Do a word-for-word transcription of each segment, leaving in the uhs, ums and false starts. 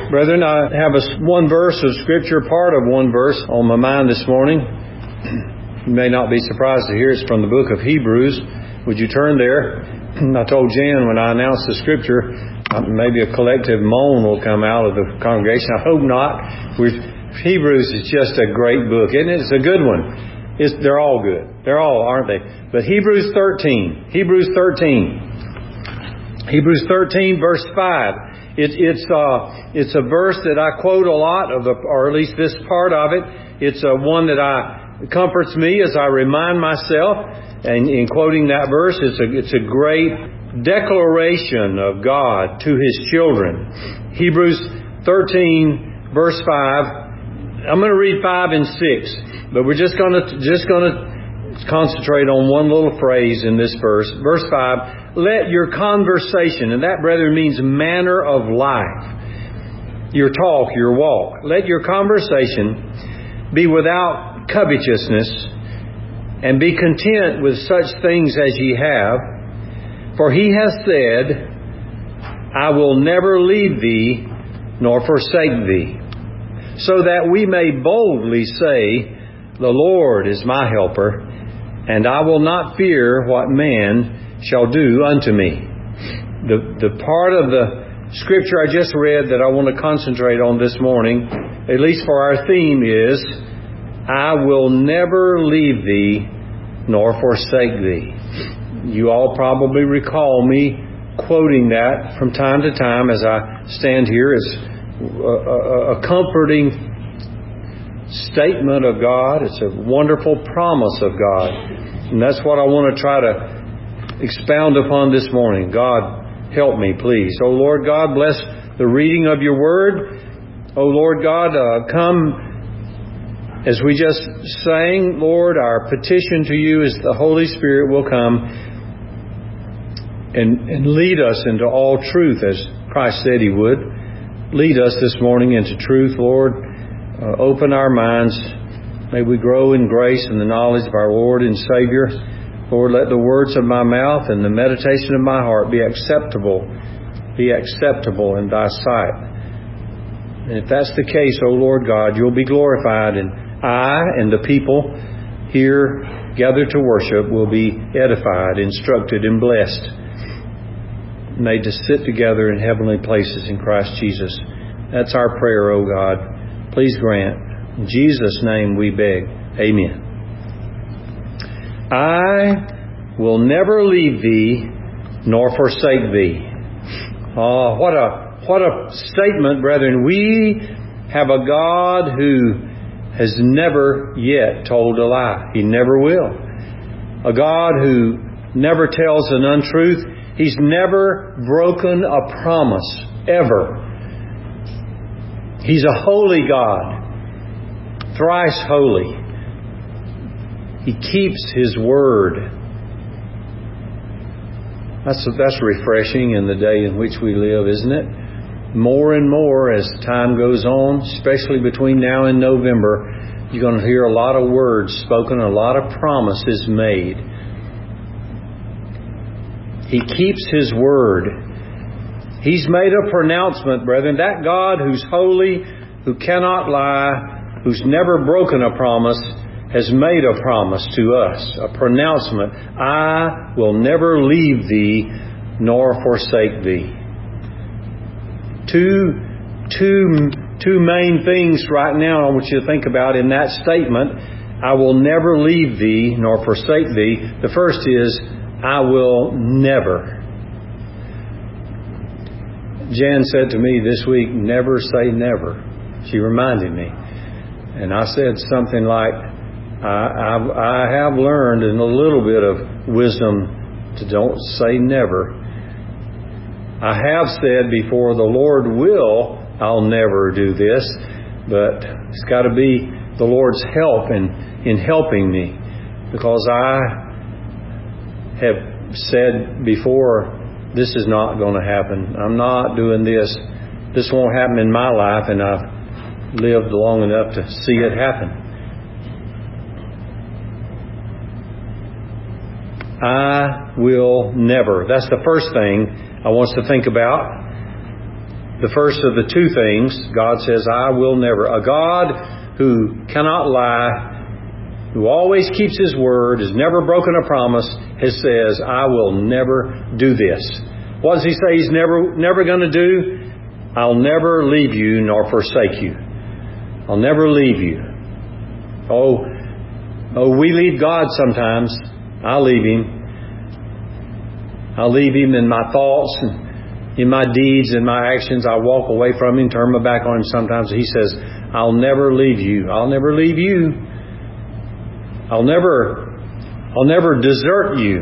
Brethren, I have a, one verse of Scripture, part of one verse on my mind this morning. You may not be surprised to hear it's from the book of Hebrews. Would you turn there? I told Jan when I announced the Scripture, maybe a collective moan will come out of the congregation. I hope not. We've, Hebrews is just a great book, isn't it? It's a good one. It's, they're all good. They're all, aren't they? But Hebrews thirteen. Hebrews thirteen. Hebrews thirteen, verse five. It, it's uh, it's a verse that I quote a lot of, the, or at least this part of it. It's uh, one that I comforts me as I remind myself. And in quoting that verse, it's a it's a great declaration of God to His children. Hebrews thirteen, verse five. I'm going to read five and six, but we're just going to just going to concentrate on one little phrase in this verse. Verse five. Let your conversation, and that, brethren, means manner of life, your talk, your walk. Let your conversation be without covetousness, and be content with such things as ye have. For He hath said, I will never leave thee, nor forsake thee. So that we may boldly say, the Lord is my helper, and I will not fear what man shall do unto me. The the part of the Scripture I just read that I want to concentrate on this morning, at least for our theme, is, I will never leave thee nor forsake thee. You all probably recall me quoting that from time to time as I stand here as a, a, a comforting statement of God. It's a wonderful promise of God. And that's what I want to try to expound upon this morning. God, help me, please. Oh, Lord God, bless the reading of your word. Oh, Lord God, uh, come as we just sang, Lord, our petition to you is the Holy Spirit will come and, and lead us into all truth, as Christ said He would. Lead us this morning into truth, Lord. Uh, open our minds. May we grow in grace and the knowledge of our Lord and Savior. Lord, let the words of my mouth and the meditation of my heart be acceptable, be acceptable in thy sight. And if that's the case, O Lord God, you'll be glorified, and I and the people here gathered to worship will be edified, instructed, and blessed, made to sit together in heavenly places in Christ Jesus. That's our prayer, O God. Please grant. In Jesus' name we beg. Amen. I will never leave thee nor forsake thee. Oh, what a what a statement, brethren. We have a God who has never yet told a lie. He never will. A God who never tells an untruth. He's never broken a promise, ever. He's a holy God, thrice holy. He keeps His word. That's that's refreshing in the day in which we live, isn't it? More and more as time goes on, especially between now and November, you're going to hear a lot of words spoken, a lot of promises made. He keeps His word. He's made a pronouncement, brethren. That God who's holy, who cannot lie, who's never broken a promise, has made a promise to us, a pronouncement. I will never leave thee nor forsake thee. Two, two, two main things right now I want you to think about in that statement. I will never leave thee nor forsake thee. The first is, I will never. Jan said to me this week, never say never. She reminded me. And I said something like, I, I, I have learned in a little bit of wisdom to don't say never. I have said before, the Lord will, I'll never do this, but it's got to be the Lord's help in, in helping me, because I have said before, this is not going to happen. I'm not doing this. This won't happen in my life, and I've lived long enough to see it happen. I will never. That's the first thing I want us to think about. The first of the two things, God says, I will never. A God who cannot lie, who always keeps His word, has never broken a promise, has says, I will never do this. What does He say He's never, never going to do? I'll never leave you nor forsake you. I'll never leave you. Oh, oh, we leave God sometimes. I leave Him. I leave Him in my thoughts and in my deeds and my actions. I walk away from Him, turn my back on Him sometimes. He says, I'll never leave you. I'll never leave you. I'll never, I'll never desert you.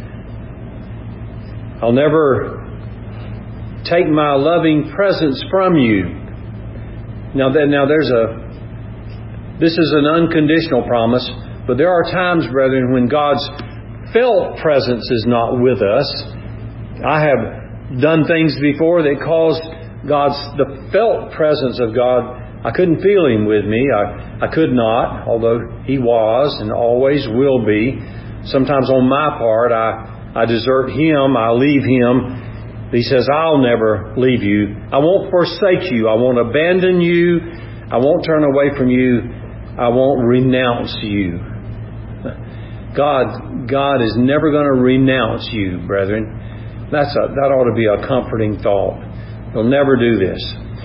I'll never take my loving presence from you. Now, now there's a, this is an unconditional promise, but there are times, brethren, when God's felt presence is not with us. I have done things before that caused God's, the felt presence of God, I couldn't feel Him with me. I, I could not, although He was and always will be. Sometimes on my part, I, I desert Him, I leave Him. He says, I'll never leave you. I won't forsake you. I won't abandon you. I won't turn away from you. I won't renounce you. God, God is never going to renounce you, brethren. That's a, that ought to be a comforting thought. He'll never do this.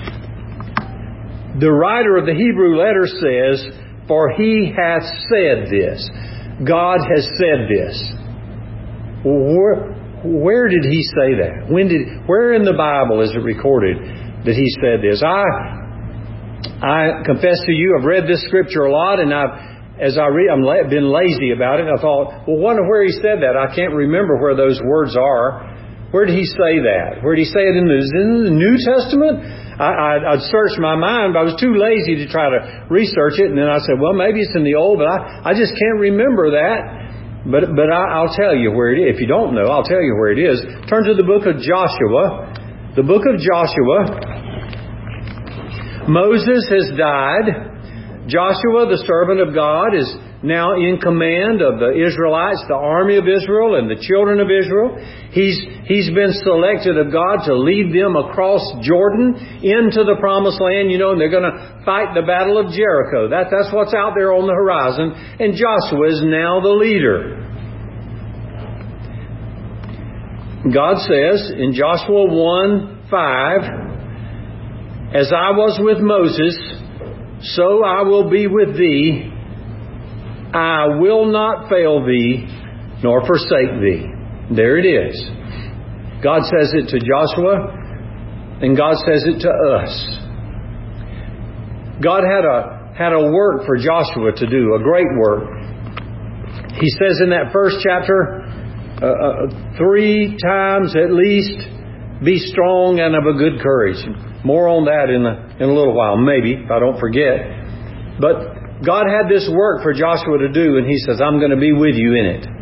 The writer of the Hebrew letter says, for He hath said this. God has said this. Where, where did He say that? When did? Where in the Bible is it recorded that He said this? I, I confess to you, I've read this scripture a lot, and I've As I read, I've been lazy about it. I thought, well, wonder where He said that. I can't remember where those words are. Where did He say that? Where did He say it in the, in the New Testament? I, I, I'd searched my mind, but I was too lazy to try to research it. And then I said, well, maybe it's in the Old, but I, I just can't remember that. But but I, I'll tell you where it is. If you don't know, I'll tell you where it is. Turn to the book of Joshua. The book of Joshua. Moses has died. Joshua, the servant of God, is now in command of the Israelites, the army of Israel and the children of Israel. He's, he's been selected of God to lead them across Jordan into the promised land. You know, and they're going to fight the battle of Jericho. That, that's what's out there on the horizon. And Joshua is now the leader. God says in Joshua one five, as I was with Moses, so I will be with thee. I will not fail thee, nor forsake thee. There it is. God says it to Joshua, and God says it to us. God had a had a work for Joshua to do, a great work. He says in that first chapter, uh, uh, three times at least, be strong and of a good courage. More on that in a, in a little while, maybe, if I don't forget. But God had this work for Joshua to do, and He says, I'm going to be with you in it.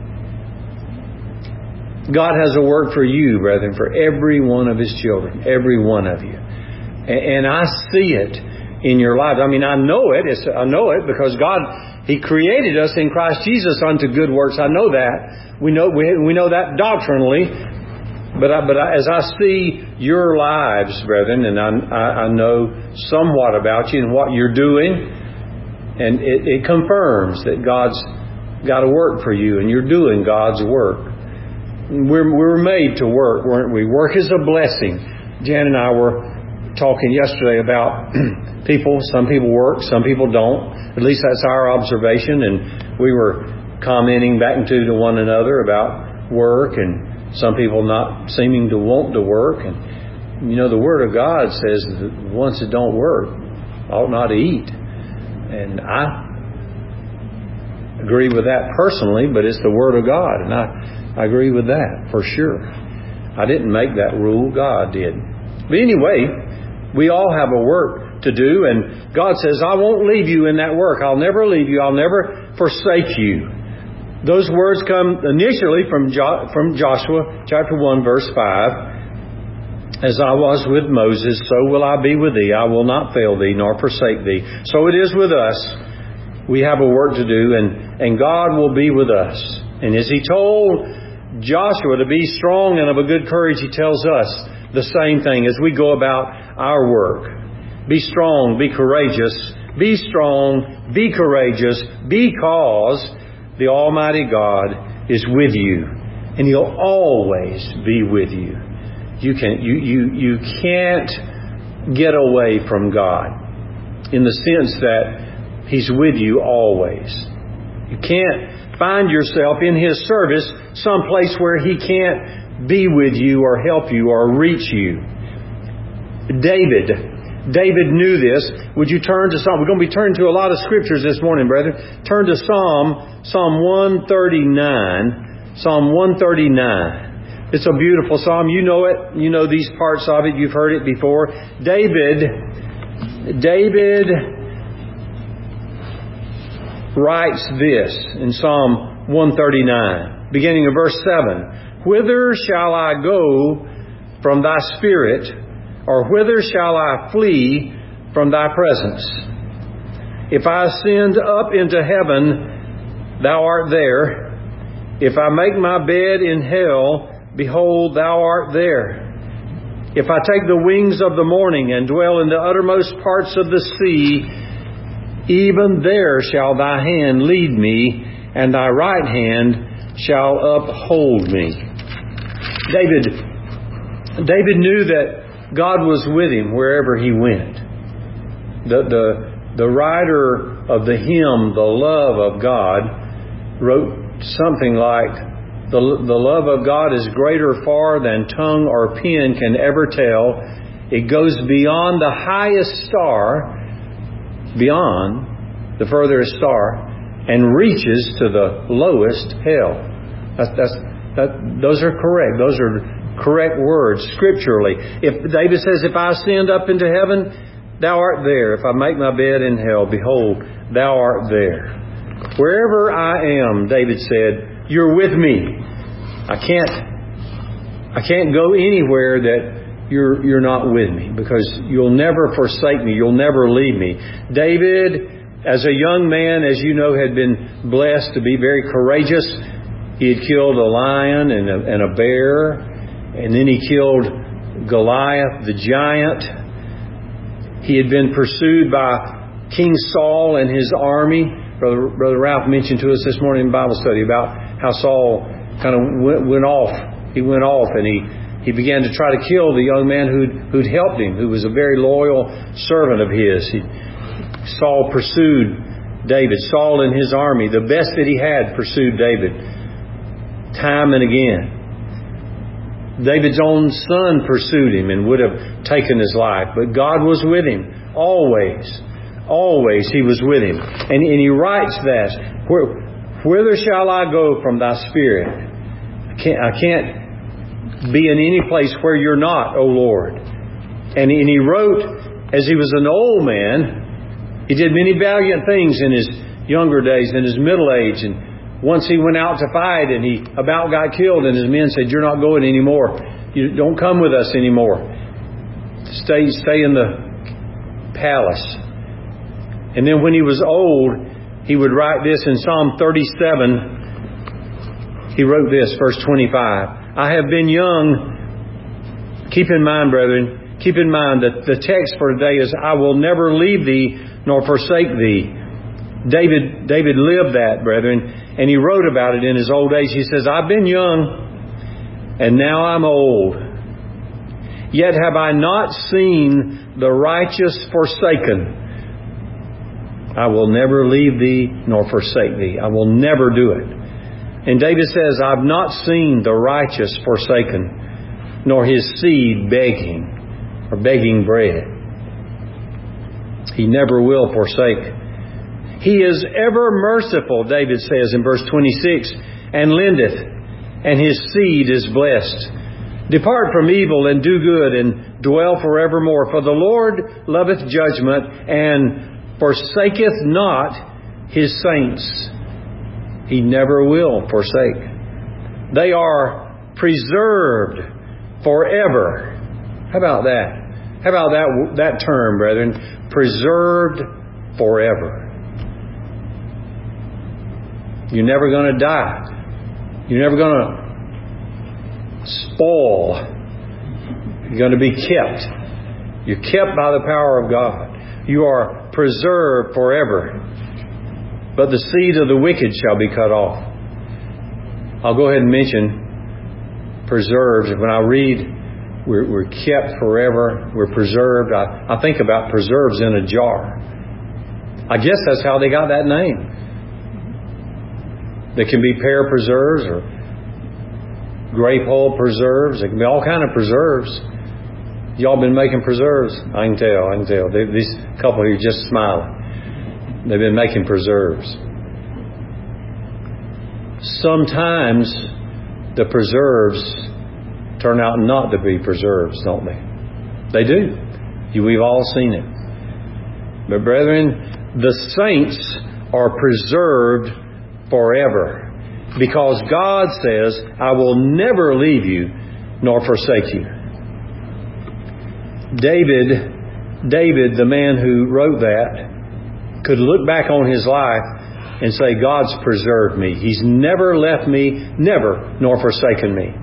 God has a work for you, brethren, for every one of His children, every one of you. And I see it in your lives. I mean, I know it. It's, I know it because God, He created us in Christ Jesus unto good works. I know that. We know we, we know that doctrinally. But I, but I, as I see your lives, brethren, and I, I, I know somewhat about you and what you're doing, and it, it confirms that God's got to work for you, and you're doing God's work. We're, we're made to work, weren't we? Work is a blessing. Jan and I were talking yesterday about people. Some people work, some people don't. At least that's our observation. And we were commenting back into to one another about work, and some people not seeming to want to work. And, you know, the Word of God says that the ones that don't work ought not to eat. And I agree with that personally, but it's the Word of God. And I, I agree with that for sure. I didn't make that rule. God did. But anyway, we all have a work to do. And God says, I won't leave you in that work. I'll never leave you. I'll never forsake you. Those words come initially from jo- from Joshua chapter one, verse five. As I was with Moses, so will I be with thee. I will not fail thee, nor forsake thee. So it is with us. We have a work to do, and, and God will be with us. And as He told Joshua to be strong and of a good courage, He tells us the same thing as we go about our work. Be strong, be courageous. Be strong, be courageous, because the Almighty God is with you, and He'll always be with you. You can you you you can't get away from God in the sense that He's with you always. You can't find yourself in His service someplace where He can't be with you or help you or reach you. David David knew this. Would you turn to Psalm? We're going to be turning to a lot of scriptures this morning, brethren. Turn to Psalm, Psalm one thirty-nine. Psalm one thirty-nine. It's a beautiful psalm. You know it. You know these parts of it. You've heard it before. David, David writes this in Psalm one thirty-nine, beginning of verse seven. Whither shall I go from Thy Spirit? Or whither shall I flee from Thy presence? If I ascend up into heaven, Thou art there. If I make my bed in hell, behold, Thou art there. If I take the wings of the morning and dwell in the uttermost parts of the sea, even there shall Thy hand lead me, and Thy right hand shall uphold me. David, David knew that God was with him wherever he went. The, the, the writer of the hymn, The Love of God, wrote something like, the, the love of God is greater far than tongue or pen can ever tell. It goes beyond the highest star, beyond the furthest star, and reaches to the lowest hell. That's, that's, that, those are correct. Those are correct words scripturally. If David says, if I ascend up into heaven, Thou art there. If I make my bed in hell, behold, Thou art there. Wherever I am, David said, You're with me. I can't I can't go anywhere that you're you're not with me, because You'll never forsake me. You'll never leave me. David, as a young man, as you know, had been blessed to be very courageous. He had killed a lion and a, and a bear. And then he killed Goliath, the giant. He had been pursued by King Saul and his army. Brother, Brother Ralph mentioned to us this morning in Bible study about how Saul kind of went, went off. He went off and he, he began to try to kill the young man who'd, who'd helped him, who was a very loyal servant of his. He, Saul pursued David. Saul and his army, the best that he had, pursued David time and again. David's own son pursued him and would have taken his life. But God was with him. Always. Always He was with him. And, and he writes that. Where, Whither shall I go from Thy Spirit? I can't, I can't be in any place where You're not, O Lord. And, and he wrote, as he was an old man, he did many valiant things in his younger days, in his middle age, and once he went out to fight and he about got killed, and his men said, You're not going anymore. You don't come with us anymore. Stay, stay in the palace. And then when he was old, he would write this in Psalm thirty-seven. He wrote this, verse twenty-five. I have been young. Keep in mind, brethren, keep in mind that the text for today is, I will never leave thee nor forsake thee. David, David lived that, brethren, and he wrote about it in his old age. He says, I've been young, and now I'm old. Yet have I not seen the righteous forsaken. I will never leave thee nor forsake thee. I will never do it. And David says, I've not seen the righteous forsaken, nor his seed begging, or begging bread. He never will forsake. He is ever merciful, David says in verse twenty-six, and lendeth, and his seed is blessed. Depart from evil and do good, and dwell forevermore. For the Lord loveth judgment, and forsaketh not His saints. He never will forsake. They are preserved forever. How about that? How about that, that term, brethren? Preserved forever. You're never going to die. You're never going to spoil. You're going to be kept. You're kept by the power of God. You are preserved forever. But the seed of the wicked shall be cut off. I'll go ahead and mention preserved. When I read we're, we're kept forever, we're preserved, I, I think about preserves in a jar. I guess that's how they got that name. They can be pear preserves or grape hull preserves. They can be all kind of preserves. Y'all been making preserves? I can tell. I can tell. They, these couple here just smiling. They've been making preserves. Sometimes the preserves turn out not to be preserves, don't they? They do. You, we've all seen it. But brethren, the saints are preserved forever. Because God says, I will never leave you nor forsake you. David, David, the man who wrote that, could look back on his life and say, God's preserved me. He's never left me, never, nor forsaken me.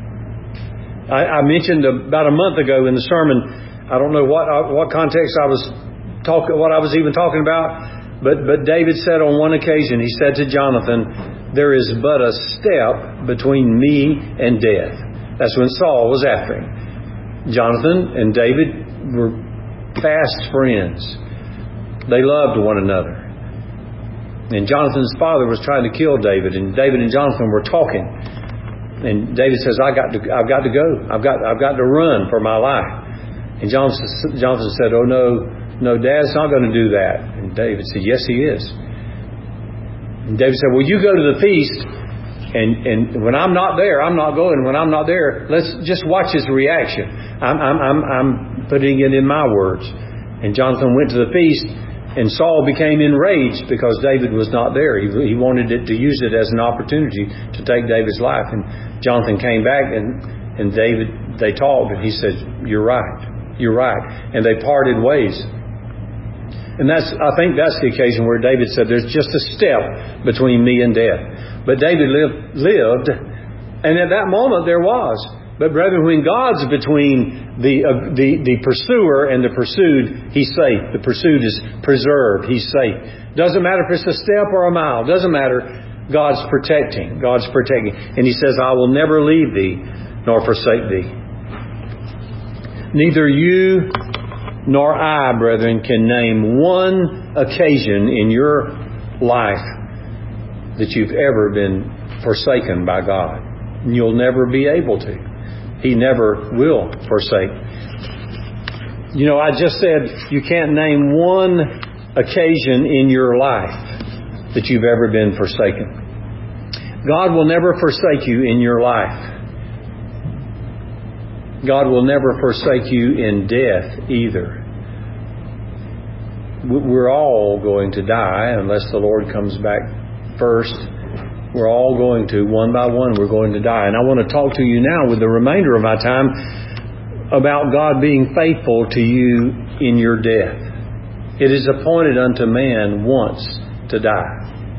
I, I mentioned about a month ago in the sermon, I don't know what what context I was talking, what I was even talking about, but but David said on one occasion, he said to Jonathan, there is but a step between me and death. That's when Saul was after him. Jonathan and David were fast friends. They loved one another. And Jonathan's father was trying to kill David, and David and Jonathan were talking. And David says, I got to, I've got to go. I've got, I've got to run for my life. And Jonathan, Jonathan said, oh no, no, Dad's not going to do that. And David said, yes, he is. And David said, well, you go to the feast, and, and when I'm not there, I'm not going. When I'm not there, let's just watch his reaction. I'm, I'm, I'm, I'm putting it in my words. And Jonathan went to the feast, and Saul became enraged because David was not there. He, he wanted it to use it as an opportunity to take David's life. And Jonathan came back, and, and David, they talked, and he said, you're right. You're right. And they parted ways. And that's, I think that's the occasion where David said, there's just a step between me and death. But David lived, lived, and at that moment there was. But brethren, when God's between the, uh, the, the pursuer and the pursued, He's safe. The pursued is preserved. He's safe. Doesn't matter if it's a step or a mile. Doesn't matter. God's protecting. God's protecting. And He says, I will never leave thee nor forsake thee. Neither you nor I, brethren, can name one occasion in your life that you've ever been forsaken by God. And you'll never be able to. He never will forsake. You know, I just said you can't name one occasion in your life that you've ever been forsaken. God will never forsake you in your life. God will never forsake you in death either. We're all going to die unless the Lord comes back first. We're all going to, one by one, we're going to die. And I want to talk to you now with the remainder of my time about God being faithful to you in your death. It is appointed unto man once to die.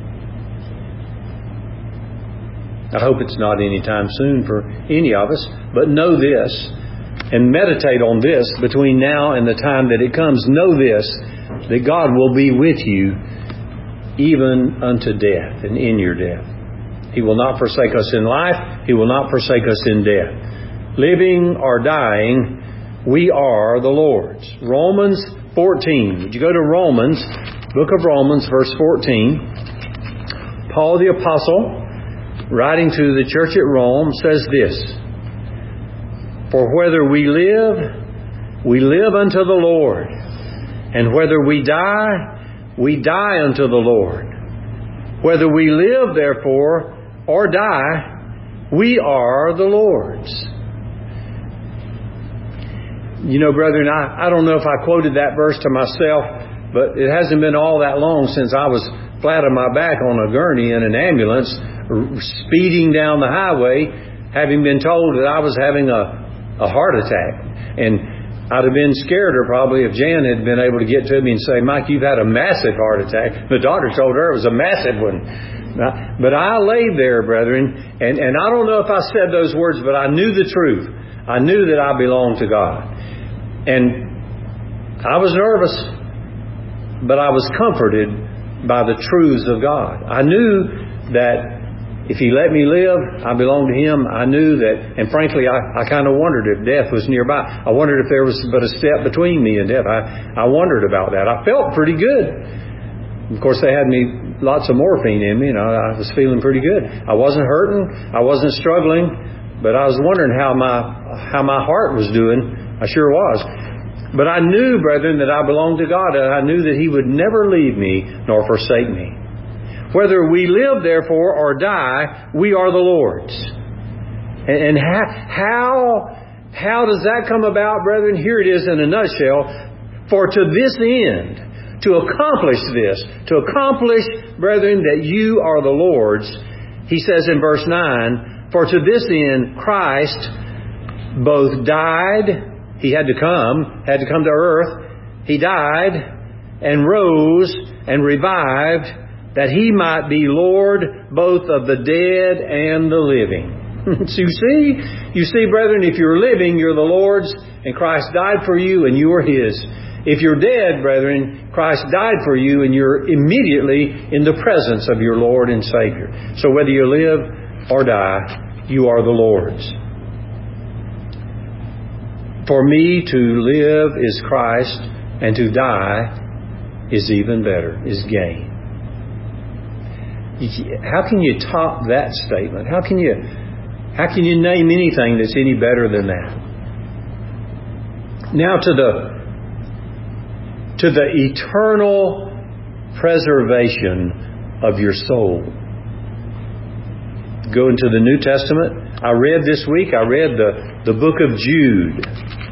I hope it's not any time soon for any of us, but know this and meditate on this between now and the time that it comes. Know this, that God will be with you even unto death and in your death. He will not forsake us in life. He will not forsake us in death. Living or dying, we are the Lord's. Romans fourteen. Would you go to Romans, book of Romans, verse fourteen. Paul the Apostle, writing to the church at Rome, says this. For whether we live, we live unto the Lord. And whether we die, we die unto the Lord. Whether we live, therefore, or die, we are the Lord's. You know, brethren, I, I don't know if I quoted that verse to myself, but it hasn't been all that long since I was flat on my back on a gurney in an ambulance, speeding down the highway, having been told that I was having a, a heart attack. And I'd have been scareder probably if Jan had been able to get to me and say, Mike, you've had a massive heart attack. The doctor told her it was a massive one. But I laid there, brethren, and, and I don't know if I said those words, but I knew the truth. I knew that I belonged to God. And I was nervous, but I was comforted by the truths of God. I knew that if He let me live, I belonged to Him. I knew that, and frankly, I, I kind of wondered if death was nearby. I wondered if there was but a step between me and death. I, I wondered about that. I felt pretty good. Of course, they had me lots of morphine in me, and I, I was feeling pretty good. I wasn't hurting. I wasn't struggling, but I was wondering how my how my heart was doing. I sure was. But I knew, brethren, that I belonged to God, and I knew that He would never leave me nor forsake me. Whether we live, therefore, or die, we are the Lord's. And, and how, how, how does that come about, brethren? Here it is in a nutshell. For to this end, to accomplish this, to accomplish, brethren, that you are the Lord's, He says in verse nine, for to this end Christ both died, He had to come, had to come to earth, He died and rose and revived, that He might be Lord both of the dead and the living. So you see, you see, brethren, if you're living, you're the Lord's, and Christ died for you, and you are His. If you're dead, brethren, Christ died for you, and you're immediately in the presence of your Lord and Savior. So whether you live or die, you are the Lord's. For me, to live is Christ, and to die is even better, is gain. How can you top that statement? How can you how can you name anything that's any better than that? Now to the to the eternal preservation of your soul. Go into the New Testament. I read this week, I read the, the book of Jude.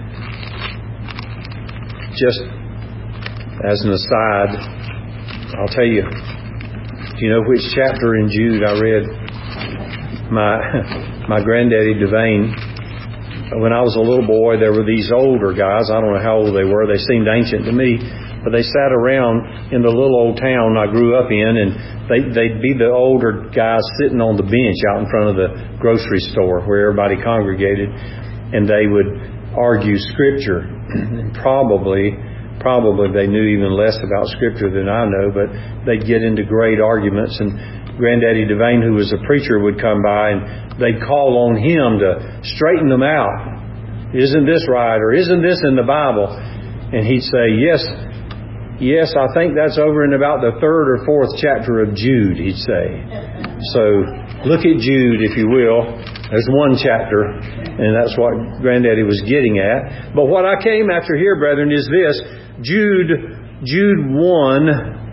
Just as an aside, I'll tell you, you know which chapter in Jude I read? My my granddaddy Devane, when I was a little boy, there were these older guys. I don't know how old they were. They seemed ancient to me. But they sat around in the little old town I grew up in, and they, they'd be the older guys sitting on the bench out in front of the grocery store where everybody congregated, and they would argue Scripture. And probably... Probably they knew even less about Scripture than I know, but they'd get into great arguments. And Granddaddy Devane, who was a preacher, would come by and they'd call on him to straighten them out. Isn't this right? Or isn't this in the Bible? And he'd say, yes, yes, I think that's over in about the third or fourth chapter of Jude, he'd say. So look at Jude, if you will. There's one chapter, and that's what Granddaddy was getting at. But what I came after here, brethren, is this. Jude, Jude one,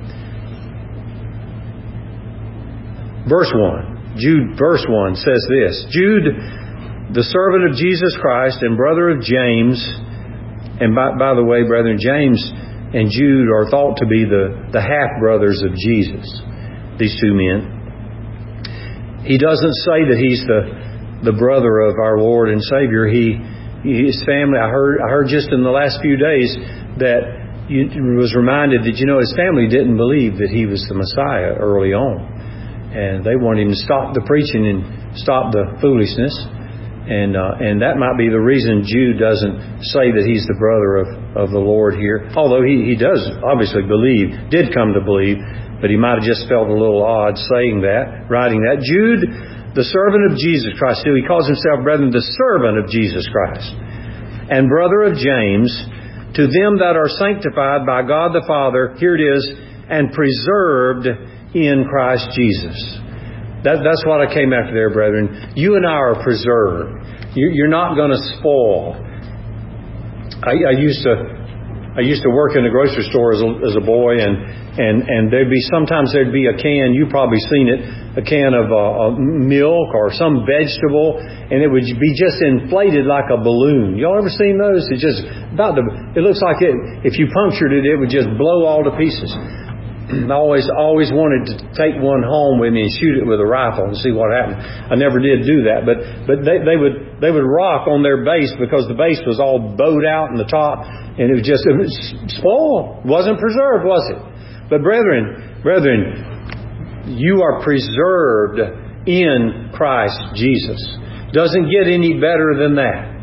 verse one. Jude, verse one says this. Jude, the servant of Jesus Christ and brother of James, and by, by the way, brethren, James and Jude are thought to be the, the half-brothers of Jesus, these two men. He doesn't say that he's the, the brother of our Lord and Savior. He, his family, I heard, I heard just in the last few days that you was reminded that, you know, his family didn't believe that he was the Messiah early on. And they wanted him to stop the preaching and stop the foolishness. And uh, and that might be the reason Jude doesn't say that he's the brother of, of the Lord here. Although he, he does obviously believe, did come to believe, but he might have just felt a little odd saying that, writing that. Jude, the servant of Jesus Christ. He calls himself, brethren, the servant of Jesus Christ. And brother of James, to them that are sanctified by God the Father, here it is, and preserved in Christ Jesus. That, that's what I came after there, brethren. You and I are preserved. You, you're not going to spoil. I, I used to, I used to work in a grocery store as a, as a boy, and and and there'd be sometimes there'd be a can. You've probably seen it, a can of uh, milk or some vegetable, and it would be just inflated like a balloon. Y'all ever seen those? It just about to. It looks like it. If you punctured it, it would just blow all to pieces. I always always wanted to take one home with me and shoot it with a rifle and see what happened. I never did do that, but but they, they would they would rock on their base because the base was all bowed out in the top, and it was just it was spoiled. Wasn't preserved, was it? But brethren, brethren, you are preserved in Christ Jesus. Doesn't get any better than that.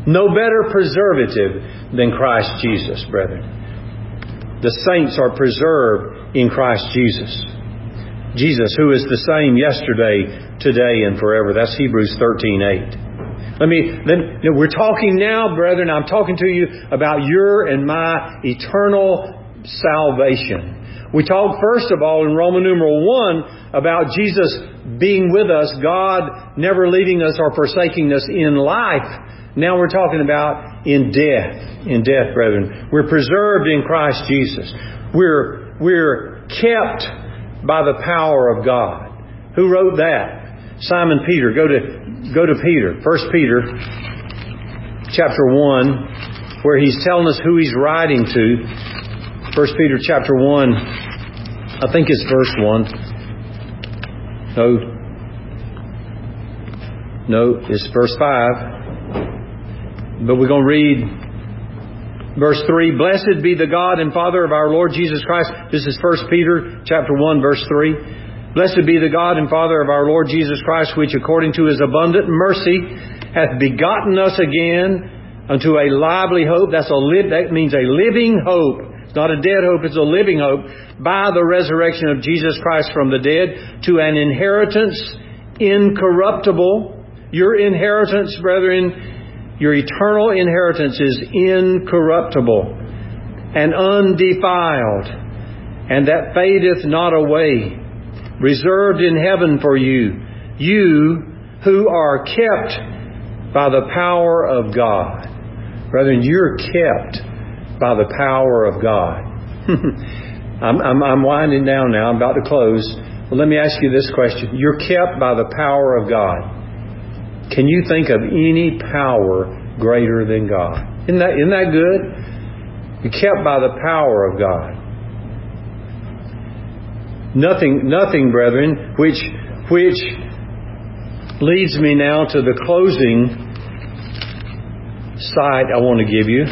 No better preservative than Christ Jesus, brethren. The saints are preserved in Christ Jesus. Jesus, who is the same yesterday, today, and forever. That's Hebrews thirteen eight. Let me, let, we're talking now, brethren, I'm talking to you about your and my eternal salvation. We talked first of all in Roman numeral one about Jesus being with us, God never leaving us or forsaking us in life. Now we're talking about in death. In death, brethren. We're preserved in Christ Jesus. We're, we're kept by the power of God. Who wrote that? Simon Peter. Go to, go to Peter. First Peter chapter one, where he's telling us who he's writing to. First Peter chapter one, I think it's verse one. No. No, it's verse five. But we're going to read verse three. Blessed be the God and Father of our Lord Jesus Christ. This is First Peter chapter one, verse three. Blessed be the God and Father of our Lord Jesus Christ, which according to His abundant mercy hath begotten us again unto a lively hope. That's a li- that means a living hope. It's not a dead hope, it's a living hope. By the resurrection of Jesus Christ from the dead, to an inheritance incorruptible. Your inheritance, brethren, your eternal inheritance is incorruptible and undefiled, and that fadeth not away, reserved in heaven for you, you who are kept by the power of God. Brethren, you're kept by the power of God. I'm, I'm, I'm winding down now. I'm about to close. Well, let me ask you this question. You're kept by the power of God. Can you think of any power greater than God? Isn't that, isn't that good? You're kept by the power of God. Nothing, nothing, brethren, which, which leads me now to the closing sight I want to give you.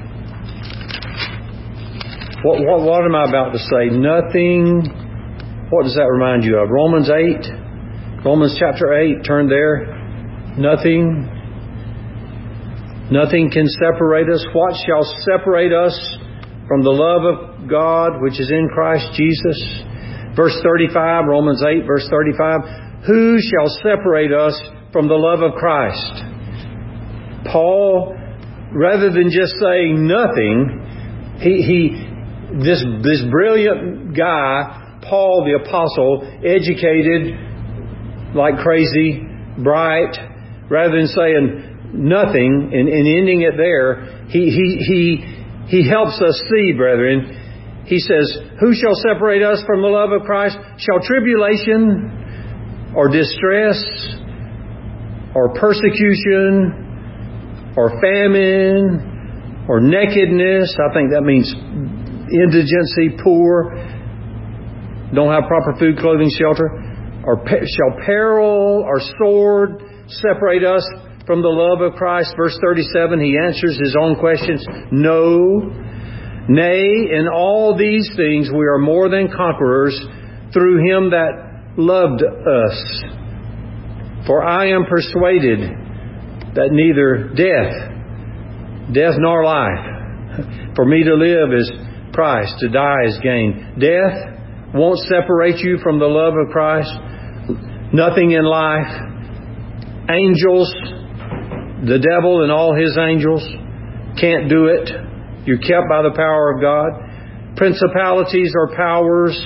What, what, what am I about to say? Nothing. What does that remind you of? Romans eight? Romans chapter eight, turn there. Nothing, nothing can separate us. What shall separate us from the love of God which is in Christ Jesus? Verse thirty-five, Romans eight, verse thirty-five. Who shall separate us from the love of Christ? Paul, rather than just saying nothing, he, he this, this brilliant guy, Paul the Apostle, educated like crazy, bright, rather than saying nothing and, and ending it there, he, he, he, he helps us see, brethren. He says, who shall separate us from the love of Christ? Shall tribulation or distress or persecution or famine or nakedness? I think that means indigency, poor, don't have proper food, clothing, shelter. Or shall peril or sword separate us from the love of Christ? Verse thirty-seven, he answers his own questions. No. Nay, in all these things we are more than conquerors through Him that loved us. For I am persuaded that neither death, death nor life, for me to live is Christ, to die is gain. Death won't separate you from the love of Christ. Nothing in life. Angels, the devil and all his angels can't do it. You're kept by the power of God. Principalities or powers,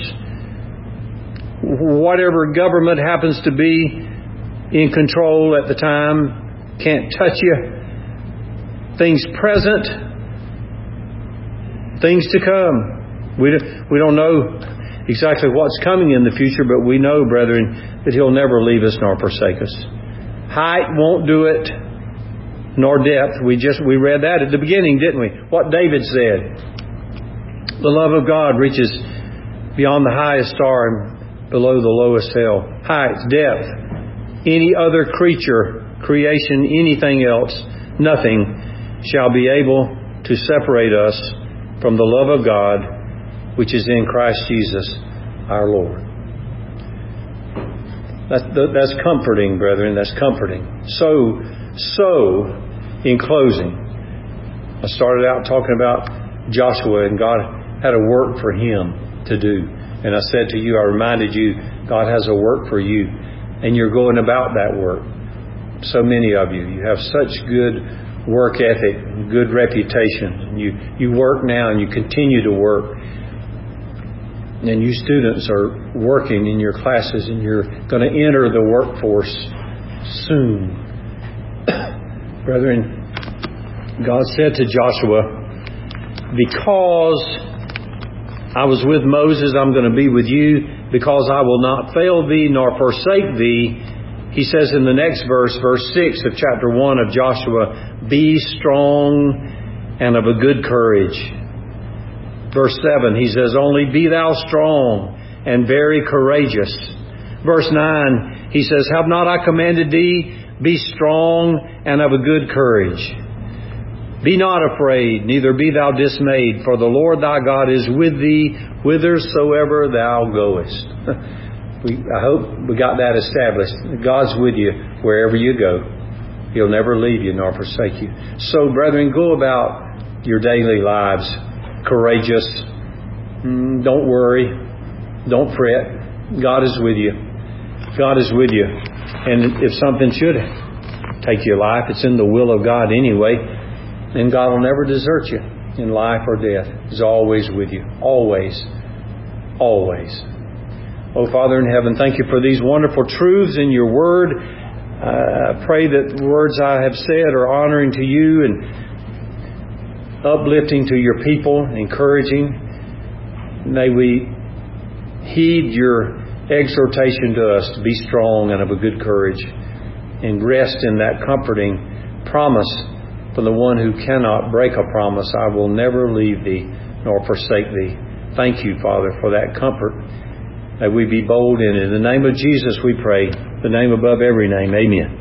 whatever government happens to be in control at the time, can't touch you. Things present, things to come. We we don't know exactly what's coming in the future, but we know, brethren, that He'll never leave us nor forsake us. Height won't do it, nor depth. We just we read that at the beginning, didn't we? What David said. The love of God reaches beyond the highest star and below the lowest hell. Height, depth, any other creature, creation, anything else, nothing shall be able to separate us from the love of God which is in Christ Jesus our Lord. That's, that's comforting, brethren. That's comforting. So, so In closing, I started out talking about Joshua, and God had a work for him to do. And I said to you, I reminded you, God has a work for you, and you're going about that work. So many of you, you have such good work ethic, good reputation. You you work now and you continue to work. And you students are working in your classes, and you're going to enter the workforce soon. Brethren, God said to Joshua, because I was with Moses, I'm going to be with you. Because I will not fail thee nor forsake thee. He says in the next verse, verse six of chapter one of Joshua, be strong and of a good courage. Verse seven, he says, only be thou strong and very courageous. Verse nine, he says, have not I commanded thee, be strong and of a good courage. Be not afraid, neither be thou dismayed, for the Lord thy God is with thee whithersoever thou goest. we, I hope we got that established. God's with you wherever you go. He'll never leave you nor forsake you. So, brethren, go about your daily lives courageous. Don't worry. Don't fret. God is with you. God is with you. And if something should take your life, it's in the will of God anyway. And God will never desert you in life or death. He's always with you. Always. Always. Oh, Father in heaven, thank you for these wonderful truths in your word. I pray that the words I have said are honoring to you and uplifting to your people, encouraging. May we heed your exhortation to us to be strong and of a good courage and rest in that comforting promise from the one who cannot break a promise. I will never leave thee nor forsake thee. Thank you, Father, for that comfort. May we be bold in it. In the name of Jesus we pray, the name above every name. Amen.